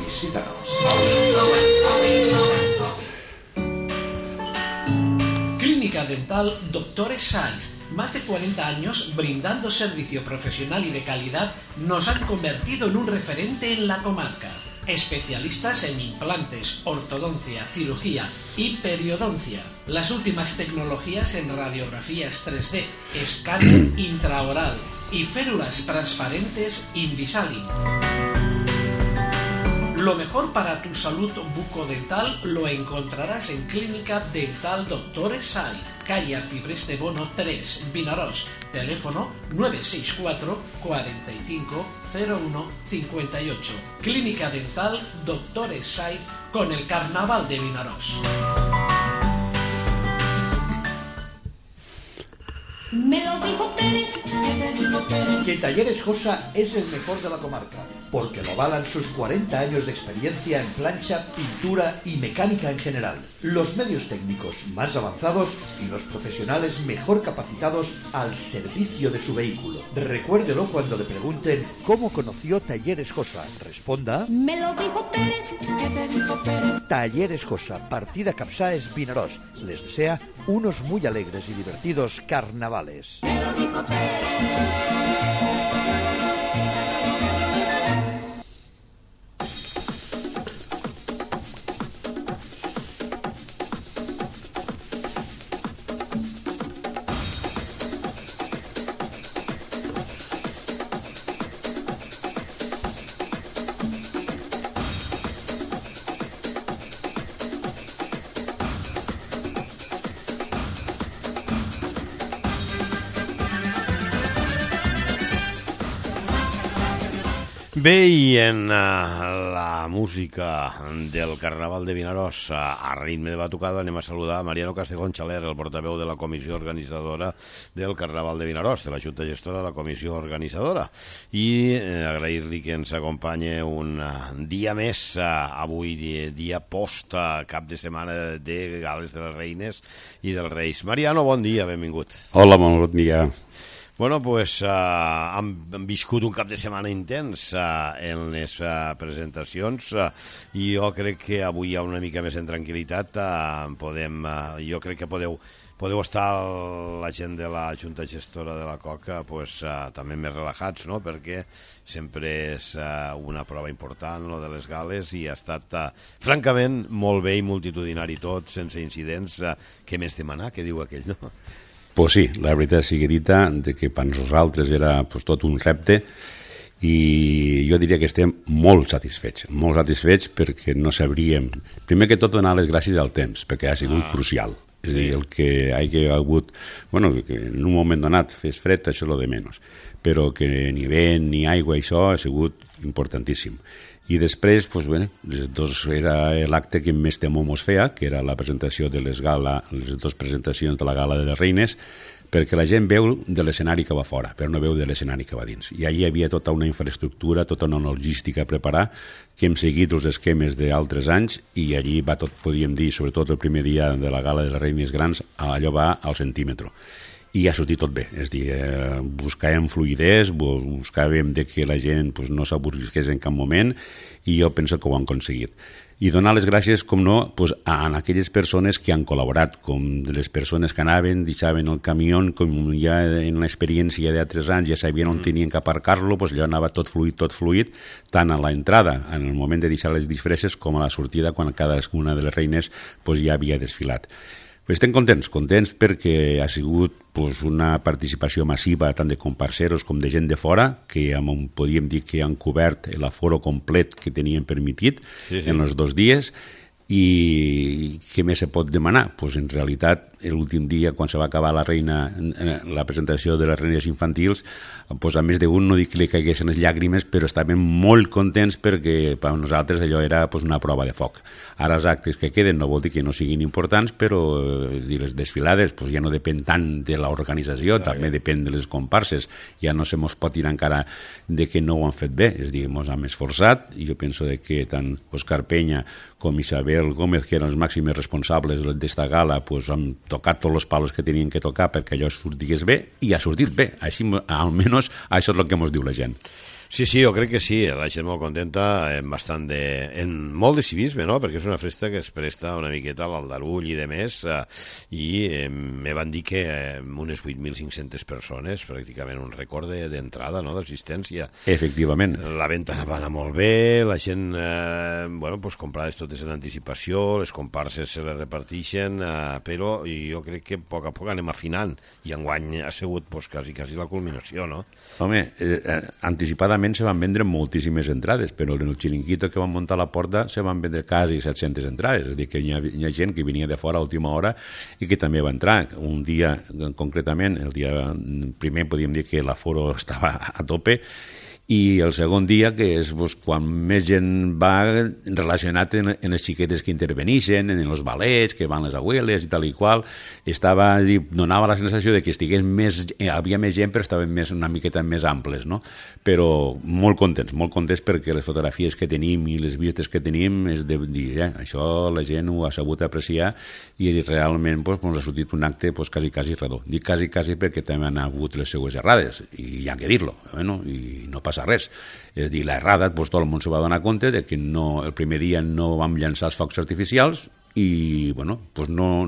Visítanos. Clínica Dental Doctores Saiz. Más de 40 años brindando servicio profesional y de calidad nos han convertido en un referente en la comarca. Especialistas en implantes, ortodoncia, cirugía y periodoncia. Las últimas tecnologías en radiografías 3D, escáner intraoral y férulas transparentes Invisalign. Lo mejor para tu salud bucodental lo encontrarás en Clínica Dental Doctores Saiz, calle Arcipreste Bono 3, Vinaròs. Teléfono 964 45 01 58. Clínica Dental Doctores Saiz con el Carnaval de Vinaròs. Me lo dijo Pérez, Que Talleres Josa es el mejor de la comarca, porque lo avalan sus 40 años de experiencia en plancha, pintura y mecánica en general. Los medios técnicos más avanzados y los profesionales mejor capacitados al servicio de su vehículo. Recuérdelo cuando le pregunten cómo conoció Talleres Josa. Responda: me lo dijo Pérez, ¿qué te dijo Pérez? Talleres Josa, partida Capsáes, Vinaròs. Les desea unos muy alegres y divertidos carnavales. Me lo dijo Pérez. Bé, i en la música del Carnaval de Vinaròs, a ritme de batucada, anem a saludar a Mariano Castejón Xaler, el portaveu de la comissió organitzadora del Carnaval de Vinaròs, de la Junta Gestora de la comissió organitzadora, i agrair-li que ens acompanye un dia més, avui dia post cap de setmana de Gales de les Reines i dels Reis. Mariano, bon dia, benvingut. Hola, bon dia. Bueno, pues hem viscut un cap de setmana intens en les presentacions i jo crec que avui hi ha una mica més en tranquil·litat. Jo crec que podeu estar la gent de la Junta Gestora de la Coca pues, també més relajats, no? Perquè sempre és una prova important, lo de les gales, i ha estat francament molt bé i multitudinari tot, sense incidents. Què més demanar? Què diu aquell, no? Pues sí, la veritat sigui dita de que per nosaltres era pues, tot un repte i jo diria que estem molt satisfets perquè no sabríem, primer que tot donar les gràcies al temps, perquè ha sigut crucial. És a dir, el que hi ha hagut, bueno, que en un moment donat fes fred, això és lo de menys, però que ni vent ni aigua, això ha sigut importantíssim. I després, pues, bueno, era l'acte que més temor mos feia, que era la presentació de les dues presentacions de la Gala de les Reines, perquè la gent veu de l'escenari que va fora, però no veu de l'escenari que va dins. I allà hi havia tota una infraestructura, tota una logística a preparar, que hem seguit els esquemes d'altres anys, i allí va tot, podíem dir, sobretot el primer dia de la Gala de les Reines Grans, allò va al centímetre. I ha sortit tot bé, és a dir, buscàvem fluïdesa, buscàvem que la gent pues, no s'avorrisqués en cap moment, i jo penso que ho han aconseguit. I donar les gràcies, com no, pues, a aquelles persones que han col·laborat, com les persones que anaven, deixaven el camió, com ja en l'experiència d'altres anys ja sabien on tenien que aparcar-lo, pues, allò anava tot fluid, tant a l'entrada, en el moment de deixar les disfresses, com a la sortida, quan cadascuna de les reines pues, ja havia desfilat. Estem contents perquè ha sigut pues, una participació massiva tant de comparseros com de gent de fora, que podíem dir que han cobert l'aforo complet que tenien permitit en els 2 dies. I què més se pot demanar? Pues en realitat, l'últim dia, quan se va acabar la presentació de les reines infantils, pues a més d'un, no dic que li caiguessin les llàgrimes, però estàvem molt contents perquè per nosaltres allò era pues, una prova de foc. Ara els actes que queden no vol dir que no siguin importants, però les desfilades pues, ja no depèn tant de l'organització, també depèn de les comparses. Ja no se mos pot dir encara de que no ho han fet bé, és a dir, mos hem esforçat, i jo penso que tant Òscar Peña com Isabel Gómez, que eren els màxims responsables d'esta gala, pues, han tocat tots els palos que tenien que tocar perquè allò sortís bé, i ha sortit bé. Així, almenys, això és el que ens diu la gent. Sí, jo crec que sí, la gent molt contenta, en molt de civisme, no? Perquè és una festa que es presta una miqueta a l'aldarull i de més, i me van dir que unes 8.500 persones, pràcticament un rècord d'entrada, no?, d'assistència. Efectivament. La venda va anar molt bé, la gent, pues comprades totes en anticipació, les comparses se les reparteixen, però jo crec que a poc anem afinant, i enguany ha sigut pues, quasi la culminació, no? Home, anticipadament se van vendre moltíssimes entrades, però en el xiringuito que van muntar a la porta se van vendre quasi 700 entrades, és a dir, que hi ha gent que venia de fora a última hora i que també va entrar. Un dia, concretament, el dia primer podíem dir que l'aforo estava a tope, i el segon dia, que és pues, quan més gent va relacionat en les xiquetes que intervenixen, en els balets, que van les abueles i tal i qual, donava la sensació de que havia més gent, però estaven una miqueta més amples, no? Però molt contents perquè les fotografies que tenim i les vistes que tenim és de dir, això la gent ho ha sabut apreciar i realment pues, ha sortit un acte pues, quasi redó. Dic quasi perquè també han hagut les seues errades, i hi ha que dir-lo, i no passa res. És a dir, l'errada, doncs tot el món se va donar compte de que el primer dia no vam llançar els focs artificials i, doncs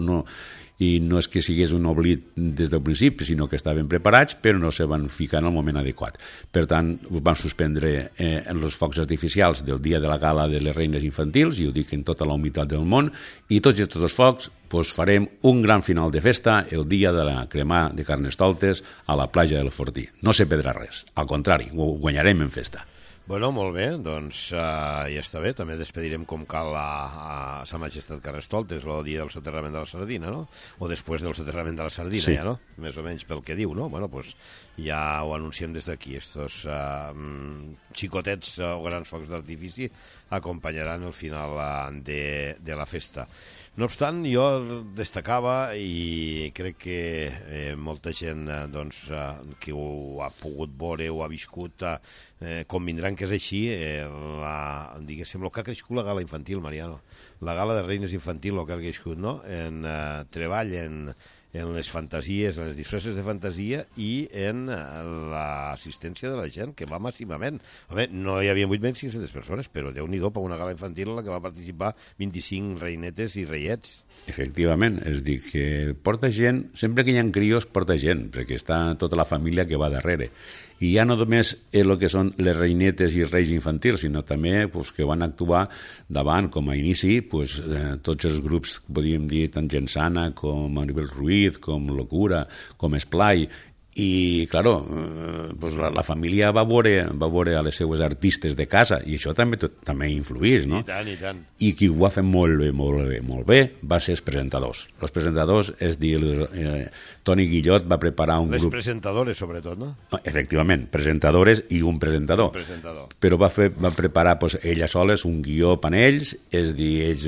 no és que sigués un oblit des del principi, sinó que estaven preparats, però no se van ficar en el moment adequat. Per tant, van suspendre els focs artificials del dia de la gala de les reines infantils, i ho dic en tota la humitat del món, i tots els focs farem un gran final de festa el dia de la cremà de Carnestoltes a la platja del Fortí. No se perdrà res, al contrari, ho guanyarem en festa. Bueno, molt bé, doncs ja està bé. També despedirem com cal a Sa Majestat Carnestoltes el dia del soterrament de la sardina, no? O després del soterrament de la sardina, sí. Ja, no? Més o menys pel que diu, no? Bueno, doncs ja ho anunciem des d'aquí. Estos xicotets o grans focs d'artifici acompanyaran el final de la festa. No obstant, jo destacava, i crec que molta gent que ho ha pogut veure, ho ha viscut, convindran que és així, diguéssim, el que ha crescut la gala infantil, Mariano. La gala de reines infantil, el que ha crescut, no? En treball, en les fantasies, en les disfresses de fantasia i en l'assistència de la gent, que va màximament. Home, no hi havia 8.500 persones, però Déu-n'hi-do per una gala infantil en la que va participar 25 reinetes i reiets. Efectivament, és dir, que porta gent, sempre que hi ha crios porta gent, perquè està tota la família que va darrere. I ja no només el que són les reinetes i reis infantils, sinó també que van actuar davant, com a inici, tots els grups, podríem dir, tant gent sana com Maribel Ruiz, com Locura, com Esplai, i, claro, la família va veure a les seues artistes de casa, i això també influís, no? I tant. I qui ho va fer molt bé va ser els presentadors. Els presentadors, és dir, Toni Guillot va preparar un grup... Les presentadores, sobretot, no? Efectivament, presentadores i un presentador. Però va preparar elles soles un guió per ells, és dir, ells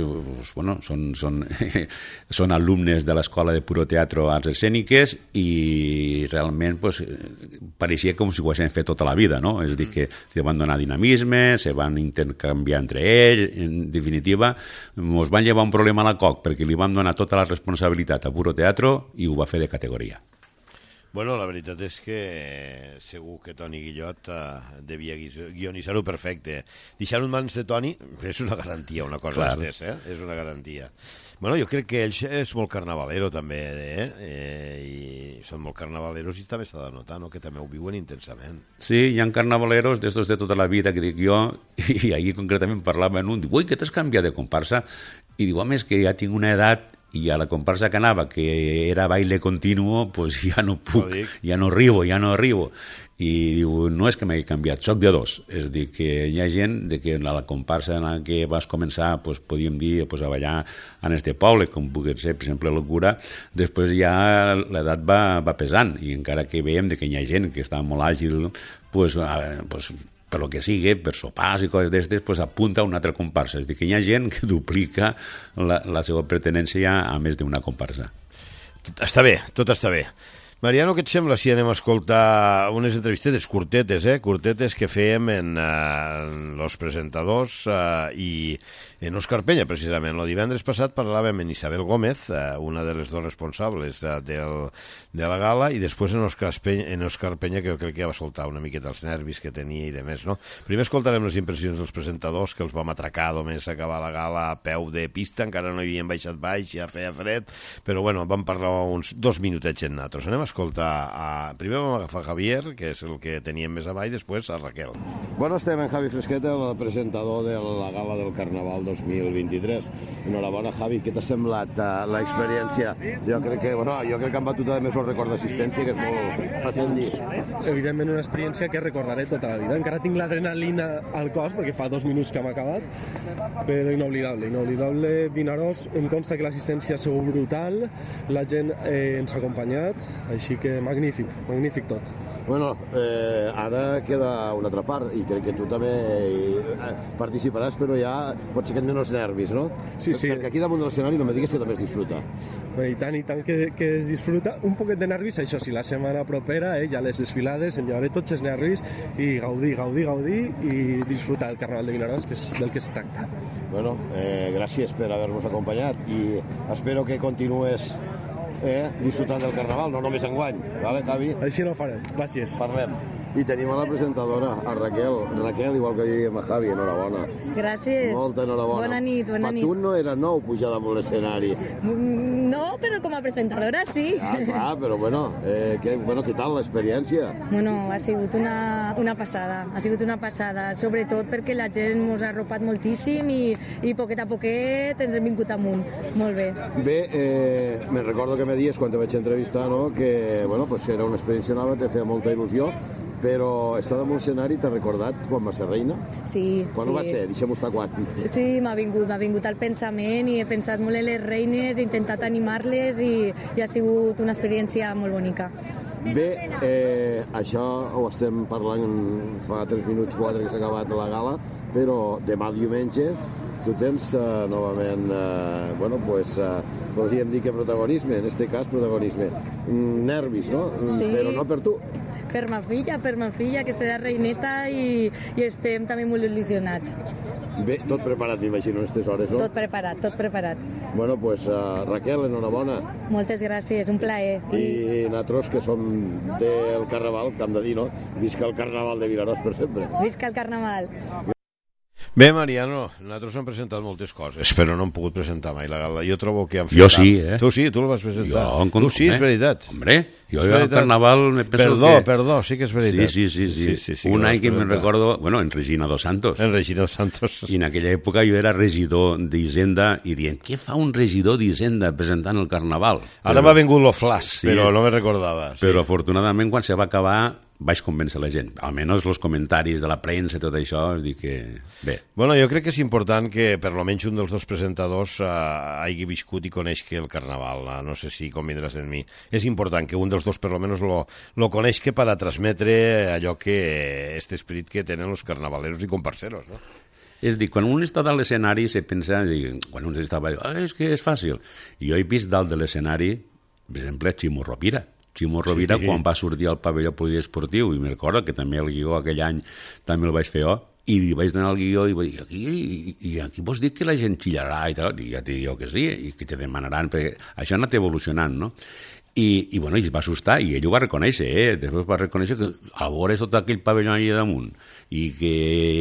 són alumnes de l'Escola de Puro Teatro Arts Escèniques, i realment pareixia com si ho haguessin fet tota la vida, no? És a dir, que se van donar dinamisme, se van intercanviar entre ells, en definitiva, ens van llevar un problema a la COC perquè li vam donar tota la responsabilitat a Puro Teatro i ho va fer de categoria. Bueno, la veritat és que segur que Toni Guillot devia guionitzar-ho perfecte. Deixar-ho en mans de Toni és una garantia, una cosa estesa, és una garantia. Bueno, jo crec que ell és molt carnavalero també, i són molt carnavaleros i també s'ha de notar, no?, que també ho viuen intensament. Sí, hi ha carnavaleros d'estos de tota la vida, que dic jo, i ahir concretament parlava en un, diu, ui, que t'has canviat de comparsa? I diu, home, és que ja tinc una edat i a la comparsa que anava, que era baile continuo, pues ja no puc, ja no arribo. I diu, no és que m'hagi canviat, soc de dos. És dir, que hi ha gent de que a la comparsa en la que vas començar, pues, podíem dir, pues, a ballar en este poble, com pugui ser, per exemple, Locura, després ja l'edat va pesant, i encara que veiem que hi ha gent que està molt àgil, pues per lo que sigui, per sopars i coses d'estes, pues apunta a una altra comparsa. És dir, que hi ha gent que duplica la seva pertinència a més d'una comparsa. Està bé, tot està bé. Mariano, què et sembla si anem a escoltar unes entrevistetes curtetes que fèiem en los presentadors i en Òscar Penya, precisament. El divendres passat parlàvem en Isabel Gómez, una de les dos responsables de la gala, i després en Òscar Penya, que jo crec que va soltar una miqueta els nervis que tenia i de més, no? Primer escoltarem les impressions dels presentadors, que els vam atracar només a acabar la gala a peu de pista, encara no hi havien baixat baix, ja feia fred, però bueno, vam parlar uns 2 minutets en nosaltres. Anem a escoltar, primer vam agafar Javier, que és el que teníem més avall, després a Raquel. Bueno, estem en Javi Fresqueta, el presentador de la gala del Carnaval 2023. Enhorabona, Javi, què t'ha semblat l'experiència? Jo crec que han batut a més el record d'assistència, que és molt fàcil dir. Evidentment una experiència que recordaré tota la vida. Encara tinc l'adrenalina al cos, perquè fa 2 minuts que hem acabat, però inoblidable. Vinaròs, em consta que l'assistència ha sigut brutal, la gent ens ha acompanyat, així que magnífic tot. Bueno, ara queda una altra part, i crec que tu també participaràs, però ja pot ser que et dones nervis, no? Sí. Perquè aquí damunt de l'escenari no me digues que també es disfruta. Bé, i tant que es disfruta. Un poquet de nervis, això sí, la setmana propera, ja les desfilades, em llevaré tots els nervis i gaudir i disfrutar el Carnaval de Vinaròs, que és del que es tracta. Bueno, gràcies per haver-nos acompanyat i espero que continues disfrutant del Carnaval, no només enguany, vale, Javi? Així no ho farem, gràcies. Parlem. I tenim a la presentadora, a Raquel. Raquel, igual que dèiem a Javi, enhorabona. Gràcies. Molta enhorabona. Bona nit. Per tu no era nou pujar damunt l'escenari. No, però com a presentadora sí. Clar, però bueno, què tal l'experiència? Bueno, ha sigut una passada, sobretot perquè la gent ens ha arropat moltíssim i poquet a poquet ens hem vingut amunt. Molt bé. Bé, me recordo que me dies quan te vaig entrevistar, no?, que bueno, pues era una experiència nova, te feia molta il·lusió, però estar damunt l'escenari t'ha recordat quan va ser reina? Sí. Quan ho va ser? Deixem-ho estar quan. Sí, m'ha vingut al pensament i he pensat molt en les reines, he intentat animar-les i ha sigut una experiència molt bonica. Bé, això ho estem parlant fa 3 minuts 4 que s'ha acabat la gala, però demà diumenge tu tens novament, podríem dir que protagonisme, en este cas protagonisme. Nervis, no? Sí. Però no per tu. Per ma filla, que serà reineta i estem també molt il·lusionats. Bé, tot preparat, m'imagino, en aquestes hores, no? Tot preparat. Bueno, pues Raquel, enhorabona. Moltes gràcies, un plaer. I nosaltres, que som del Carnaval, que hem de dir, no? Visca el Carnaval de Vinaròs per sempre. Visca el Carnaval. Bé, Mariano, nosaltres hem presentat moltes coses, però no hem pogut presentar mai la gala. Jo trobo que han fet... Jo sí, Tu sí, tu la vas presentar. Tu sí, és veritat. Hombre, jo al Carnaval me penso Perdó, sí que és veritat. Sí. Un any que me'n recordo, en Regina dos Santos. En Regina dos Santos. I en aquella època jo era regidor d'Hisenda i dient, què fa un regidor d'Hisenda presentant el Carnaval? Ara m'ha vingut lo flash, però no me recordava. Però afortunadament quan se va acabar vaig convèncer la gent, almenys els comentaris de la premsa i tot això, és dir que... Bé. Bueno, jo crec que és important que per lo menys un dels dos presentadors hagi viscut i coneixi el Carnaval, no sé si convindràs en mi. És important que un dels dos per lo menys lo coneixi per a transmetre allò que, este esperit que tenen els carnavaleros i comparseros, no? És dir, quan un està dalt l'escenari se pensa, quan un estava és que és fàcil. I jo he vist dalt de l'escenari, per exemple, Ximo Rovira, quan va sortir al pavelló poliesportiu, i me'n recordo que també el guió aquell any també el vaig fer jo, i li vaig donar el guió i vaig dir, i aquí vols dir que la gent xillarà i tal? I ja t'he dit jo que sí, i que te demanaran, perquè això ha anat evolucionant, no? I bueno, es va assustar, i ell ho va reconèixer, després va reconèixer que a veure tot aquell pavelló allà damunt, i que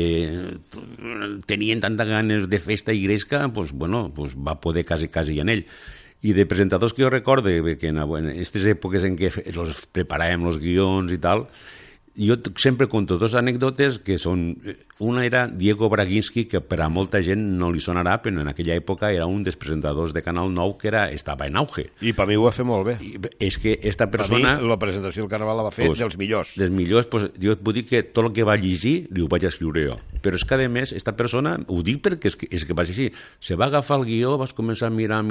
tenien tantes ganes de festa i gresca, pues va poder quasi en ell. I de presentadors que jo recorde que en aquestes èpoques en què els preparàvem els guions i tal, jo sempre conto dues anècdotes que són... Una era Diego Braginski, que per a molta gent no li sonarà, però en aquella època era un dels presentadors de Canal 9 que estava en auge. I per mi ho va fer molt bé. És que esta persona... Per mi la presentació del Carnaval la va fer dels millors. Dels millors, jo et puc dir que tot el que va llegir li ho vaig escriure jo. Però és que, a més, esta persona, ho dic perquè és que va ser així, se va agafar el guió, vas començar a mirar,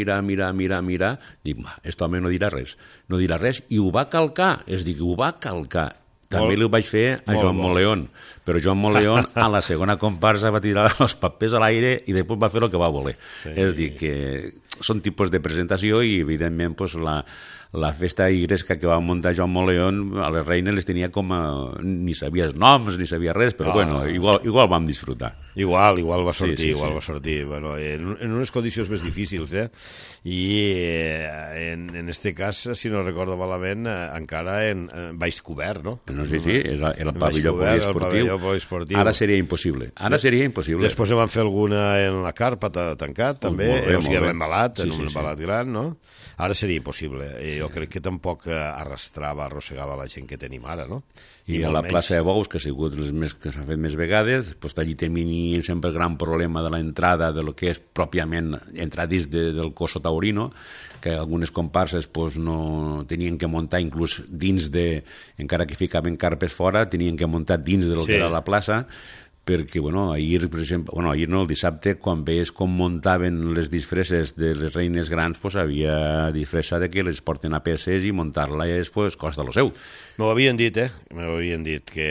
dic, aquest home no dirà res, i ho va calcar, També li ho vaig fer a Joan Moleón, però Joan Moleón a la segona comparsa va tirar els papers a l'aire i després va fer el que va voler. És dir, que són tipus de presentació i, evidentment, pues, la festa igresca que va muntar Joan Moleón, a les reines les tenia com ni sabia els noms, ni sabia res, però bueno, igual vam disfrutar. Igual va sortir, va sortir. Bueno, en unes condicions més difícils, I en este cas, si no recordo malament, encara en baix cobert, no? No sé si era el pavelló poliesportiu. Ara seria impossible. Després van fer alguna en la carpa tancat, també, els que han embalat, en un embalat gran, no? Ara seria impossible. Jo crec que tampoc arrossegava la gent que tenim ara, no? I a la plaça de Bous, que ha sigut que s'ha fet més vegades, doncs allí tenim sempre el gran problema de l'entrada de lo que és pròpiament entrar dins del coso taurino, que algunes comparses no tenien que muntar inclús dins de, encara que ficaven carpes fora, tenien que muntar dins del que era la plaça, perquè, ahir, per exemple, ahir no, el dissabte, quan veies com muntaven les disfresses de les reines grans, havia disfressa de que les porten a peces i muntar-la després costa lo seu. M'ho havien dit, que...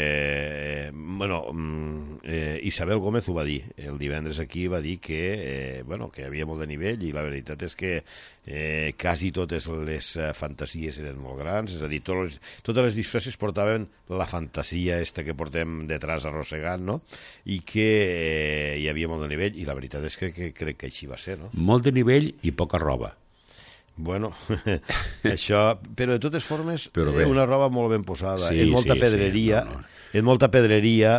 Isabel Gómez ho va dir, el divendres aquí va dir que hi havia molt de nivell i la veritat és que quasi totes les fantasies eren molt grans, és a dir, totes les disfresses portaven la fantasia que portem detrás arrossegant, no? I que hi havia molt de nivell i la veritat és que crec que així va ser, no? Molt de nivell i poca roba. Bueno, això... Però de totes formes, una roba molt ben posada, en molta pedreria, en molta pedreria,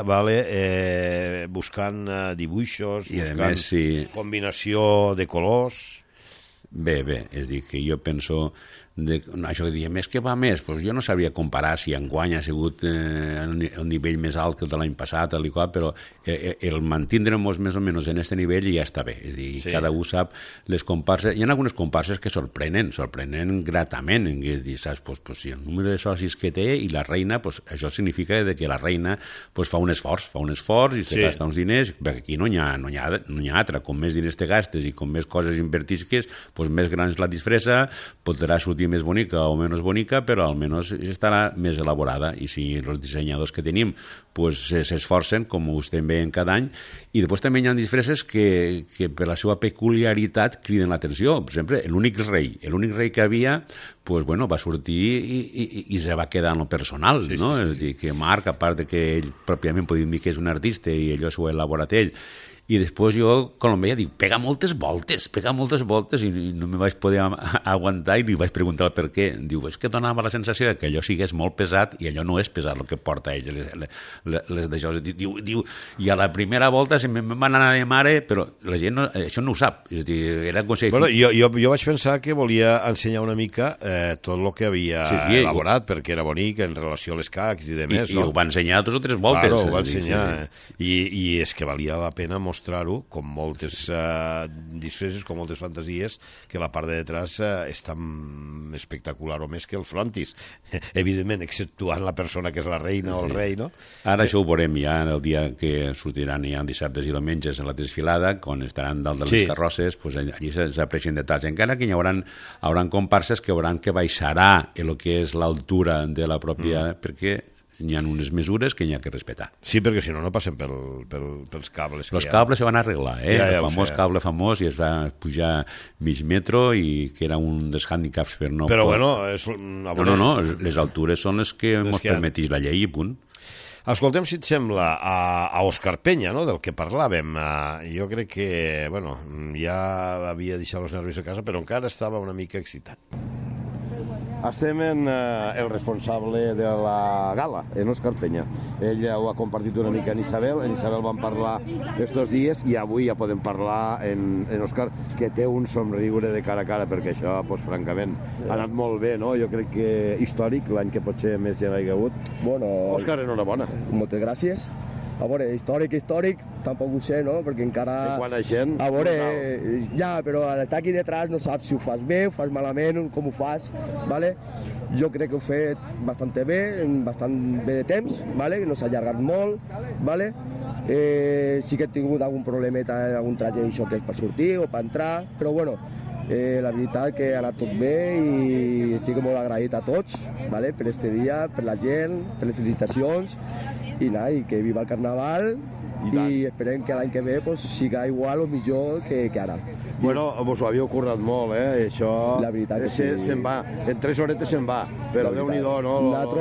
buscant dibuixos, buscant combinació de colors... Bé, és a dir, que jo penso... això que diem, és que va més, doncs jo no sabria comparar si enguany ha sigut un nivell més alt que el de l'any passat, però el mantindre-nos més o menys en aquest nivell ja està bé, és a dir, cada un sap les comparses, hi ha algunes comparses que sorprenen gratament, és dir, saps, si el número de socis que té i la reina, això significa que la reina fa un esforç i se gasta uns diners, perquè aquí no hi ha altra, com més diners te gastes i com més coses invertisques, més gran és la disfressa, podrà sortir més bonica o menys bonica, però almenys estarà més elaborada, i si els dissenyadors que tenim s'esforcen, com ho estem veient cada any, i després també hi ha disfresses que per la seva peculiaritat criden l'atenció. Per exemple, l'únic rei que havia va sortir i se va quedar en lo personal, no? És a dir, que Marc, a part de que ell pròpiament podem dir que és un artista i allò s'ho ha elaborat ell, i després jo, quan el veia, dic, pega moltes voltes, i no me vaig poder aguantar i li vaig preguntar el per què. Diu, és que donava la sensació que allò sigués molt pesat i allò no és pesat el que porta ell, les d'això. Diu, i a la primera volta se me'n van anar de mare, però la gent això no ho sap. És a dir, era com si... Jo vaig pensar que volia ensenyar una mica tot el que havia elaborat, perquè era bonic en relació a les cacs i demés. I ho va ensenyar 2 o 3 voltes. Claro, ho va ensenyar. I és que valia la pena mostrar-ho, com moltes disfresses, com moltes fantasies, que la part de detrás és tan espectacular o més que el frontis. Evidentment, exceptuant la persona que és la reina o el rei, no? Ara això ho veurem ja el dia que sortiran ja dissabtes i diumenges a la desfilada, quan estaran dalt de les carrosses, allí s'aprecien detalls. Encara que hi hauran comparses que veuran que baixarà el que és l'altura de la pròpia... perquè hi ha unes mesures que hi ha que respetar. Sí, perquè si no, no passen pels cables. Els cables se van arreglar, el famós cable famós, i es va pujar mig metro, i que era un dels hàndicaps per no... Però bueno... No, les altures són les que ens permetís la llei i punt. Escoltem, si et sembla, a Òscar Peña, no?, del que parlàvem. Jo crec que, bueno, ja havia deixat els nervis a casa, però encara estava una mica excitat. Estem en el responsable de la gala, en Òscar Peña. Ell ho ha compartit una mica en Isabel. En Isabel van parlar estos dies i avui ja podem parlar en Òscar, que té un somriure de cara a cara, perquè això, francament, ha anat molt bé, no? Jo crec que històric, l'any que potser més gent hi ha hagut. Bueno, Òscar, enhorabona. Moltes gràcies. A veure, històric, tampoc ho sé, no? Perquè encara... De quant a gent? A veure, ja, però al estar aquí detrás no saps si ho fas bé, ho fas malament, com ho fas, ¿vale? Jo crec que ho he fet bastant bé de temps, ¿vale? No s'ha allargat molt, ¿vale? Sí que he tingut algun problemeta, algun traje d'això que és per sortir o per entrar, però bueno, la veritat que ha anat tot bé i estic molt agraït a tots, ¿vale? Per este dia, per la gent, per les felicitacions, i que viva el Carnaval i esperem que l'any que ve pues, siga igual o millor que ara. Bueno, vos ho havíeu currat molt, això... La veritat que sí. Se'n va, en 3 horetes se'n va, però Déu-n'hi-do, no?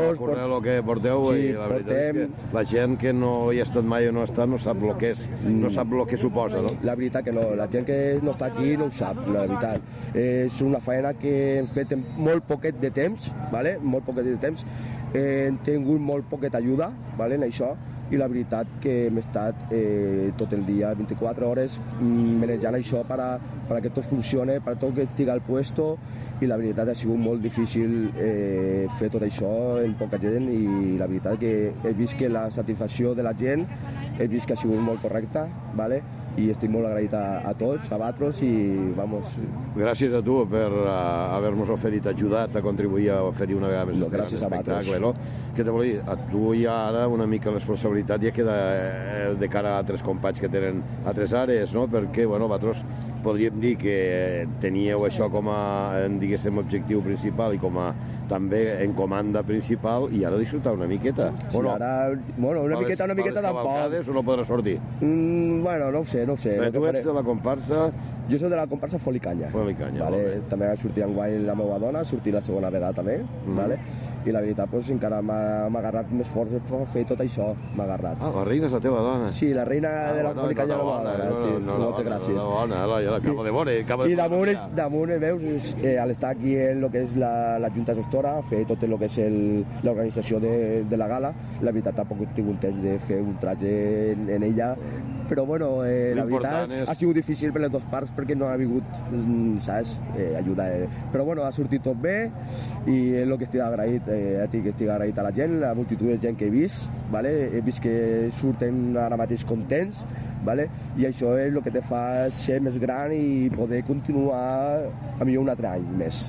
El que porteu, i la veritat és que la gent que no hi ha estat mai o no ha estat no sap el que és, no sap el que suposa, no? La veritat que no, la gent que no està aquí no ho sap, la veritat. És una feina que hem fet en molt poquet de temps, ¿vale? Molt poquet de temps, hem tingut molt poqueta ajuda, ¿vale? En això, i la veritat que hem estat tot el dia, 24 hores, manejant això per que tot funcione, per tot que estigui al puesto, i la veritat ha sigut molt difícil fer tot això en poca gent, i la veritat que he vist que la satisfacció de la gent he vist que ha sigut molt correcta, ¿vale? I estic molt agraït a tots, a vosaltres, i vamos... Gràcies a tu per haver-nos oferit, ajudat a contribuir a oferir una vegada més gràcies a espectacle, no? Què te vol dir? A tu hi ha ara una mica responsabilitat ja queda de cara a altres companys que tenen altres àrees, no? Perquè, bueno, vosaltres podríem dir que teníeu això com a, diguéssim, objectiu principal i com a també en comanda principal, i ara disfrutar una miqueta. Sí, ara, bueno, una miqueta tampoc. O no podrà sortir? Bueno, no ho sé. Bé, tu ets de la comparsa... Jo soc de la comparsa Folicanya. Vale? També ha sortit enguany la meva dona, ha sortit la segona vegada també, vale? I la veritat, pues, encara m'ha agarrat més fort per fer tot això, m'ha agarrat. Ah, la reina és la teva dona? Sí, la reina de la Folicanya és la meva dona, sí, moltes gràcies. Ja l'acabo de veure. I damunt, veus, a l'estar aquí en el que és la Junta Gestora, fer tot el que és l'organització de la gala, la veritat tampoc he tingut temps de fer un traje en ella, però bueno, la veritat ha sigut difícil per les dues parts perquè no ha vingut, saps, ajuda. Però bueno, ha sortit tot bé, i és el que estic agraït a ti, que estic agraït a la gent, la multitud de gent que he vist, ¿vale? He vist que surten ara mateix contents, ¿vale? I això és el que te fa ser més gran i poder continuar a millor un altre any més.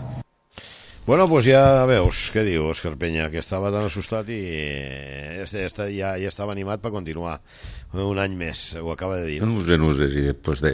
Bueno, pues ja veus, què diu Òscar Peña, que estava tan assustat i ja estava animat per continuar un any més, ho acaba de dir. No sé, i després de...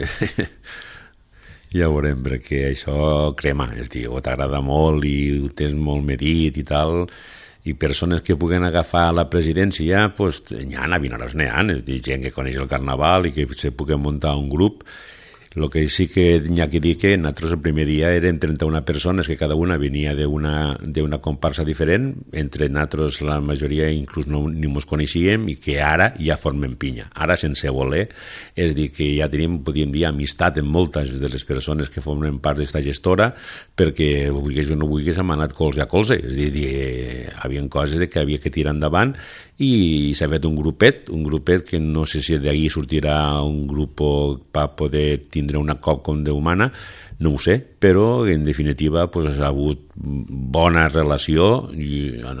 Ja veurem, perquè això crema, és dir, o t'agrada molt i ho tens molt medit i tal, i persones que puguen agafar la presidència, pues, n'hi ha, a Vinaròs n'hi ha, és dir, gent que coneix el carnaval i que se puguen muntar un grup. El que sí que n'hi ha que dir que nosaltres el primer dia érem 31 persones, que cada una venia d'una comparsa diferent, entre nosaltres la majoria inclús ni ens coneixíem, i que ara ja formem pinya. Ara sense voler, és dir, que ja tenim, podríem dir, amistat amb moltes de les persones que formen part d'esta gestora, perquè, vulguis o no vulguis, hem anat colze a colze, és dir, hi havia coses que havia que tirar endavant, i s'ha fet un grupet que no sé si d'ahir sortirà un grup per poder tindre una cop com Déu mana, no ho sé, però en definitiva pues, ha hagut bona relació i no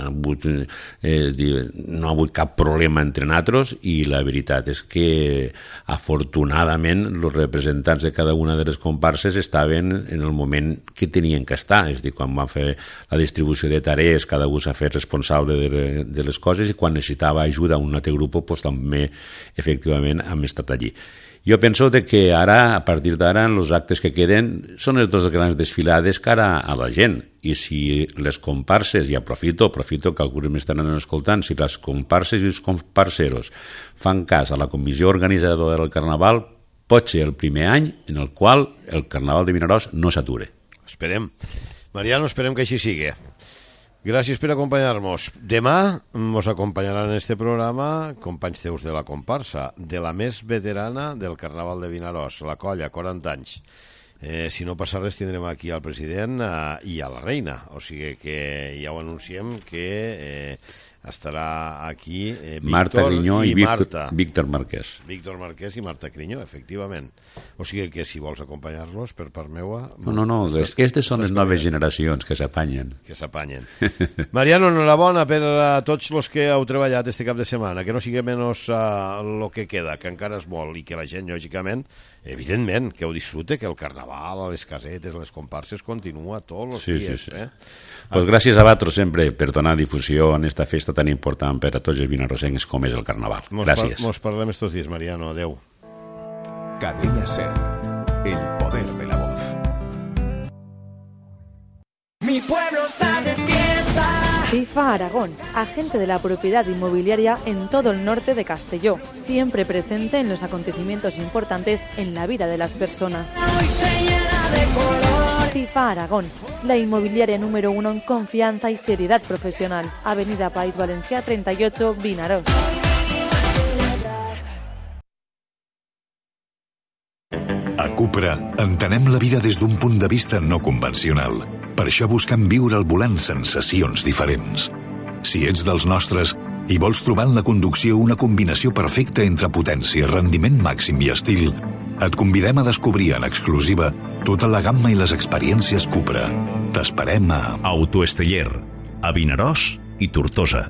ha hagut cap problema entre nosaltres, i la veritat és que afortunadament els representants de cada una de les comparses estaven en el moment que tenien que estar, és a dir, quan van fer la distribució de tarees cada un s'ha fet responsable de les coses, i quan necessitava ajuda a un altre grup pues, també efectivament hem estat allí. Jo penso que ara, a partir d'ara, els actes que queden són les dues grans desfilades cara a la gent, i si les comparses, i aprofito que alguns m'estaran escoltant, si les comparses i els comparseros fan cas a la comissió organitzadora del Carnaval, pot ser el primer any en el qual el Carnaval de Vinaròs no s'ature. Esperem. Mariano, esperem que així sigui. Gràcies per acompanyar-nos. Demà ens acompanyaran en este programa companys teus de la comparsa, de la més veterana del Carnaval de Vinaròs, la colla, 40 anys. Si no passa res, tindrem aquí al president i a la reina. O sigui que ja ho anunciem que estarà aquí Marta Crinyó i Marta. Víctor Marquès. Víctor Marquès i Marta Crinyó, efectivament. O sigui que si vols acompanyar-los, per part meua... No, aquestes són les noves generacions que s'apanyen. Mariano, enhorabona per a tots els que heu treballat este cap de setmana, que no sigui menys el que queda, que encara és molt, i que la gent, lògicament, evidentment, que ho disfrute, que el carnaval, les casetes, les comparses, continua tots els dies. Pues gràcies a vosaltres sempre per donar difusió en esta festa tan important per a tots els vinarrosencs com és el carnaval. Gràcies. Mos parlem estos dies, Mariano. Adeu. Cadena SER, el poder de la voz. Mi pueblo está de fiesta. FIFA Aragón, agente de la propiedad inmobiliaria en todo el norte de Castelló, siempre presente en los acontecimientos importantes en la vida de las personas. FIFA Aragón, la inmobiliaria número 1 en confianza y seriedad profesional. Avenida País Valencià 38, Vinaròs. A Cupra entenem la vida des d'un punt de vista no convencional. Per això busquem viure al volant sensacions diferents. Si ets dels nostres i vols trobar en la conducció una combinació perfecta entre potència, rendiment màxim i estil, et convidem a descobrir en exclusiva tota la gamma i les experiències Cupra. T'esperem a Autoesteller, a Vinaròs i Tortosa.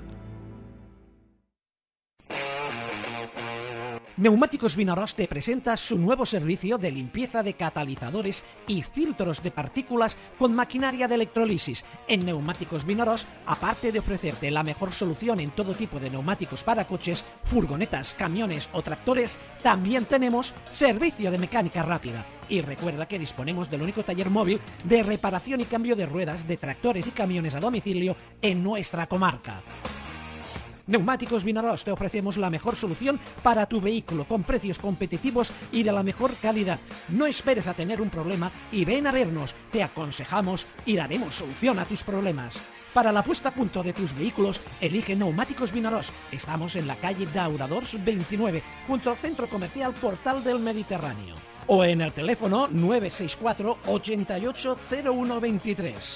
Neumáticos Vinaròs te presenta su nuevo servicio de limpieza de catalizadores y filtros de partículas con maquinaria de electrolisis. En Neumáticos Vinaròs, aparte de ofrecerte la mejor solución en todo tipo de neumáticos para coches, furgonetas, camiones o tractores, también tenemos servicio de mecánica rápida. Y recuerda que disponemos del único taller móvil de reparación y cambio de ruedas de tractores y camiones a domicilio en nuestra comarca. Neumáticos Vinaròs, te ofrecemos la mejor solución para tu vehículo con precios competitivos y de la mejor calidad. No esperes a tener un problema y ven a vernos. Te aconsejamos y daremos solución a tus problemas. Para la puesta a punto de tus vehículos, elige Neumáticos Vinaròs. Estamos en la calle Dauradors 29, junto al Centro Comercial Portal del Mediterráneo. O en el teléfono 964 88 0123.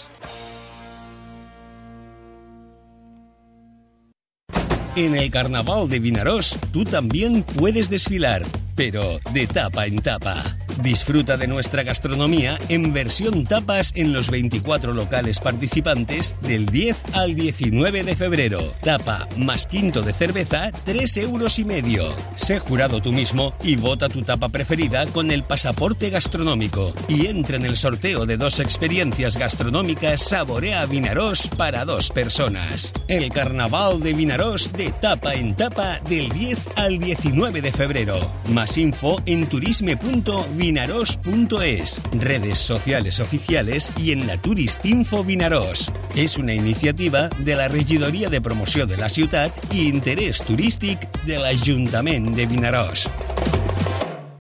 En el Carnaval de Vinaròs, tú también puedes desfilar, pero de tapa en tapa. Disfruta de nuestra gastronomía en versión tapas en los 24 locales participantes del 10 al 19 de febrero. Tapa más quinto de cerveza, 3,5 €. Sé jurado tú mismo y vota tu tapa preferida con el pasaporte gastronómico. Y entra en el sorteo de 2 experiencias gastronómicas Saborea Vinaròs para 2 personas. El Carnaval de Vinaròs de tapa en tapa del 10 al 19 de febrero. Más info en turisme.vinaròs.es, redes sociales oficiales y en la Turistinfo Vinaròs. Es una iniciativa de la Regidoria de Promoció de la Ciutat i Interès Turístic de l'Ajuntament de Vinaròs.